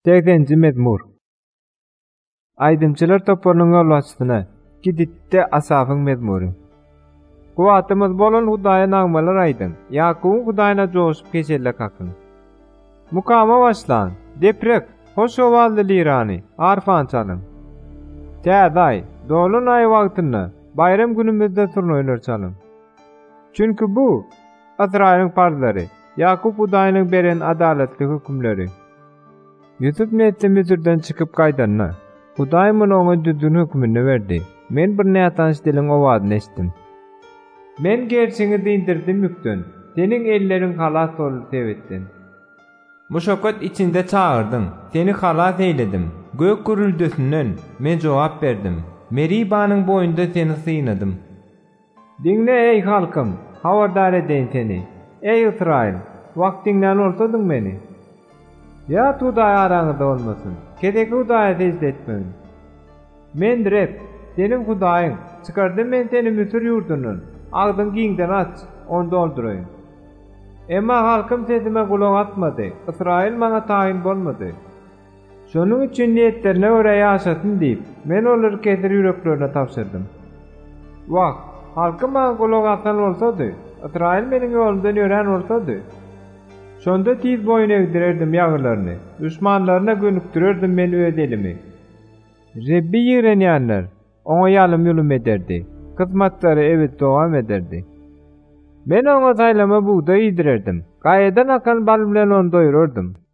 8-nji mezmur. Aýdymçylar toparynyň ýolbaşçysyna giditde Asafyň mezmury. Guwatymyz bolan Hudaýa nagmalar aýdyn. Ýakubyň Hudaýyna joşup geçerler kakyn. Mukama başlan, deprek, hoş owaldy lirany, arfan çalyn. Tädaý, dolun aý wagtyny, bayram günümizde turnaýlar çalyn. Çünki bu Azraýlyň parzlary, Ýakup Hudaýynyň beren adaletli hükümleri. Yusuf näçe Misirden çykyp gaýdanna, Hudaý muny oňa düzgün hükmüni berdi. Men bir nätanç diliň owazyny eşitdim. Men gerçeği dindirdim mükdün, senin ellerin halas olup sebettin. Muşakat içinde çağırdım, seni halas eyledim. Gök gürültüsünden men cevap verdim. Meribanyň boyunda seni sıynadım. Dinle ey halkım, havardar edeyim seni. Ey İsrail, vaktinden olsadyň meni. Ya Hudaý araňyzda olmasın, kedeki Hudaýa secde etmeyin. Men direp, senin Hudaýyň, çykardym men seni Misir ýurdundan, agdyň giňden aç, onu dolduraýyn. Emma halkym sesime gulak atmady, İsrail maňa taýin bolmady. Şonuň üçin niýetlerine görä ýaşasyn diýip, men olary keser ýüreklerine tapşyrdym. Wagt, halkym maňa gulak atan bolsady, İsrail meniň ýolumdan ýören bolsady, şonda tiz boyun egdirerdim ýaglaryny, düşmanlaryna gönükdirerdim men öz elimi. Rebbi ýigrenýänler oňa ýalym ýulum ederdi, hyzmatlary evet dowam ederdi. Men oňa saýlama buğday ýedirirdim, gaýadan akan bal bilen onu doýururdym.